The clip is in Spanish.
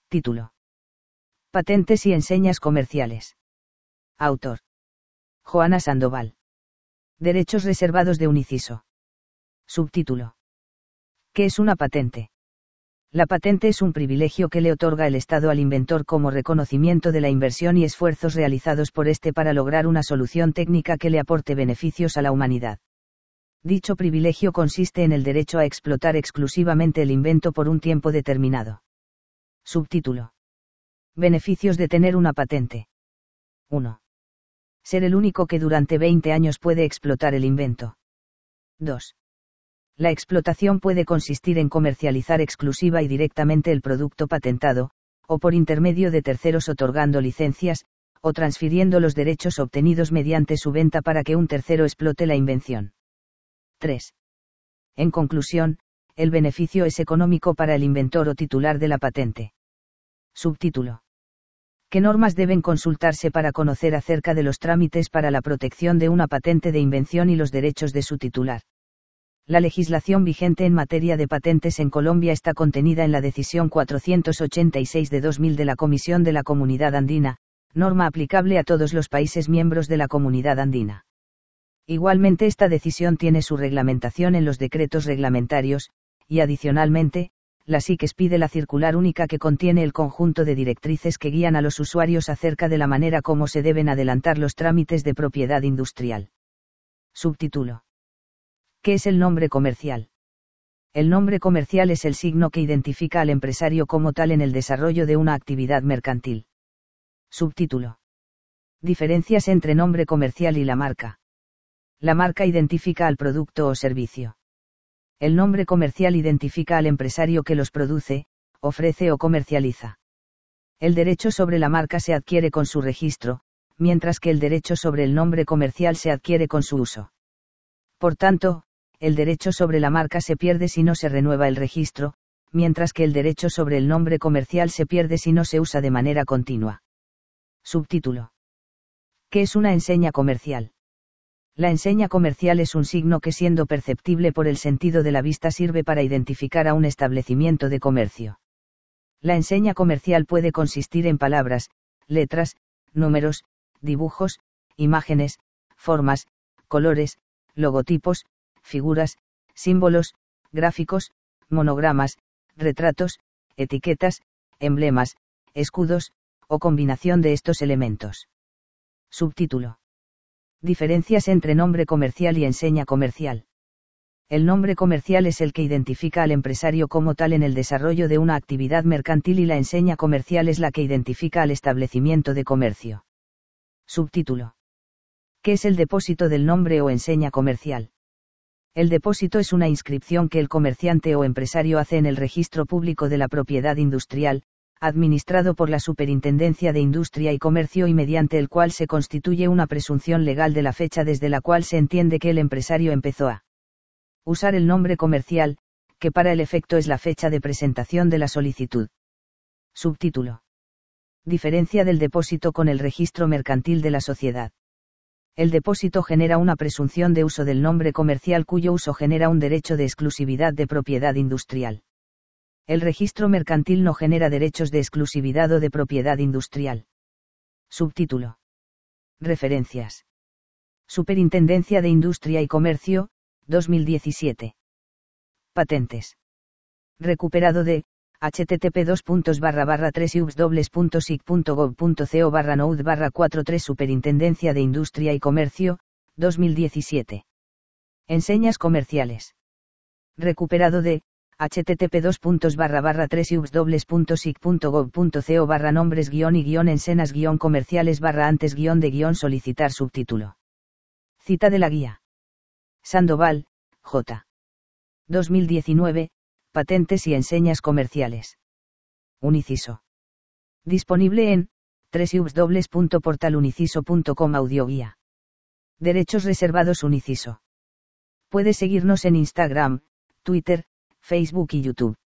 Título. Patentes y enseñas comerciales. Autor. Joana Sandoval. Derechos reservados de un inciso. Subtítulo. ¿Qué es una patente? La patente es un privilegio que le otorga el Estado al inventor como reconocimiento de la inversión y esfuerzos realizados por éste para lograr una solución técnica que le aporte beneficios a la humanidad. Dicho privilegio consiste en el derecho a explotar exclusivamente el invento por un tiempo determinado. Subtítulo. Beneficios de tener una patente. 1. Ser el único que durante 20 años puede explotar el invento. 2. La explotación puede consistir en comercializar exclusiva y directamente el producto patentado, o por intermedio de terceros otorgando licencias, o transfiriendo los derechos obtenidos mediante su venta para que un tercero explote la invención. 3. En conclusión, el beneficio es económico para el inventor o titular de la patente. Subtítulo. ¿Qué normas deben consultarse para conocer acerca de los trámites para la protección de una patente de invención y los derechos de su titular? La legislación vigente en materia de patentes en Colombia está contenida en la Decisión 486 de 2000 de la Comisión de la Comunidad Andina, norma aplicable a todos los países miembros de la Comunidad Andina. Igualmente esta decisión tiene su reglamentación en los decretos reglamentarios, y adicionalmente, la SIC pide la circular única que contiene el conjunto de directrices que guían a los usuarios acerca de la manera como se deben adelantar los trámites de propiedad industrial. Subtítulo. ¿Qué es el nombre comercial? El nombre comercial es el signo que identifica al empresario como tal en el desarrollo de una actividad mercantil. Subtítulo. Diferencias entre nombre comercial y la marca. La marca identifica al producto o servicio. El nombre comercial identifica al empresario que los produce, ofrece o comercializa. El derecho sobre la marca se adquiere con su registro, mientras que el derecho sobre el nombre comercial se adquiere con su uso. Por tanto, el derecho sobre la marca se pierde si no se renueva el registro, mientras que el derecho sobre el nombre comercial se pierde si no se usa de manera continua. Subtítulo. ¿Qué es una enseña comercial? La enseña comercial es un signo que siendo perceptible por el sentido de la vista sirve para identificar a un establecimiento de comercio. La enseña comercial puede consistir en palabras, letras, números, dibujos, imágenes, formas, colores, logotipos, figuras, símbolos, gráficos, monogramas, retratos, etiquetas, emblemas, escudos, o combinación de estos elementos. Subtítulo. Diferencias entre nombre comercial y enseña comercial. El nombre comercial es el que identifica al empresario como tal en el desarrollo de una actividad mercantil y la enseña comercial es la que identifica al establecimiento de comercio. Subtítulo. ¿Qué es el depósito del nombre o enseña comercial? El depósito es una inscripción que el comerciante o empresario hace en el registro público de la propiedad industrial, administrado por la Superintendencia de Industria y Comercio y mediante el cual se constituye una presunción legal de la fecha desde la cual se entiende que el empresario empezó a usar el nombre comercial, que para el efecto es la fecha de presentación de la solicitud. Subtítulo. Diferencia del depósito con el registro mercantil de la sociedad. El depósito genera una presunción de uso del nombre comercial cuyo uso genera un derecho de exclusividad de propiedad industrial. El registro mercantil no genera derechos de exclusividad o de propiedad industrial. Subtítulo. Referencias. Superintendencia de Industria y Comercio, 2017. Patentes. Recuperado de http://3ubs.sic.gov.co/node/43 Superintendencia de Industria y Comercio, 2017. Enseñas comerciales. Recuperado de http://3ubs.sic.gov.co/nombres-y-ensenas-comerciales-antes-de- solicitar subtítulo. Cita de la guía. Sandoval, J. 2019. Patentes y enseñas comerciales. Un inciso. Disponible en www.portaluniciso.com audioguía. Derechos reservados un inciso. Puede seguirnos en Instagram, Twitter, Facebook y YouTube.